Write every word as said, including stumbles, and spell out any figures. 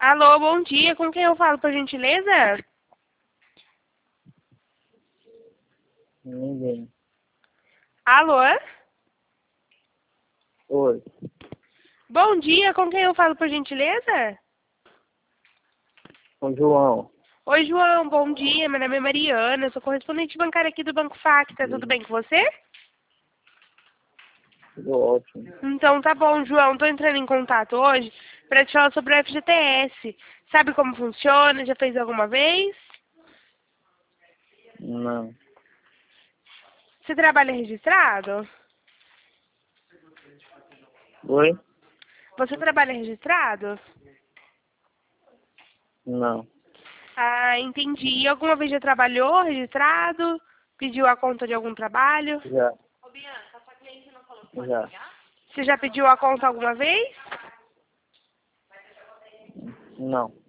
Alô, bom dia. Com quem eu falo, por gentileza? Ninguém. Alô? Oi. Bom dia. Com quem eu falo, por gentileza? Com João. Oi, João. Bom dia. Meu nome é Mariana. Eu sou correspondente bancária aqui do Banco Facta. Tudo bem com você? Tudo ótimo. Então tá bom, João. Tô entrando em contato hoje para te falar sobre o F G T S. Sabe como funciona? Já fez alguma vez? Não. Você trabalha registrado? Oi? Você trabalha registrado? Não. Ah, entendi. E alguma vez já trabalhou registrado? Pediu a conta de algum trabalho? Já. Já. Você já pediu a conta alguma vez? Não.